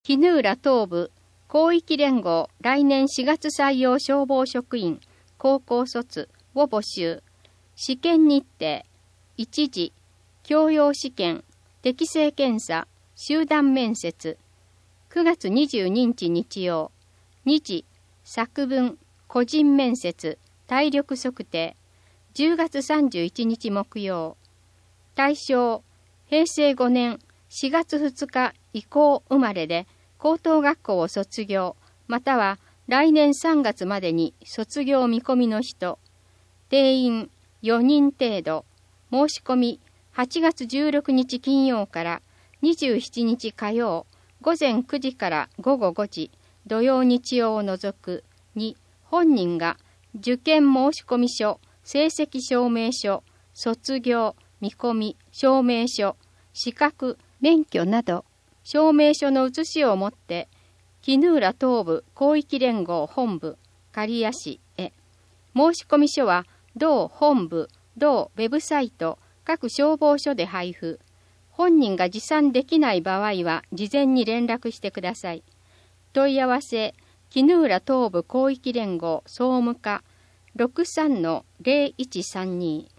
絹浦東部広域連合来年4月採用消防職員高校卒を募集。試験日程1次教養試験適性検査集団面接9月22日日曜。2次作文個人面接体力測定10月31日木曜。対象平成5年4月2日以降生まれで高等学校を卒業または来年3月までに卒業見込みの人。定員4人程度。申し込み8月16日金曜から27日火曜午前9時から午後5時土曜日曜を除く。2本人が受験申込書成績証明書卒業見込み証明書資格免許など証明書の写しを持って絹浦東部広域連合本部刈谷市へ。申込書は同本部同ウェブサイト各消防署で配布。本人が持参できない場合は事前に連絡してください。問い合わせ絹浦東部広域連合総務課 63-0132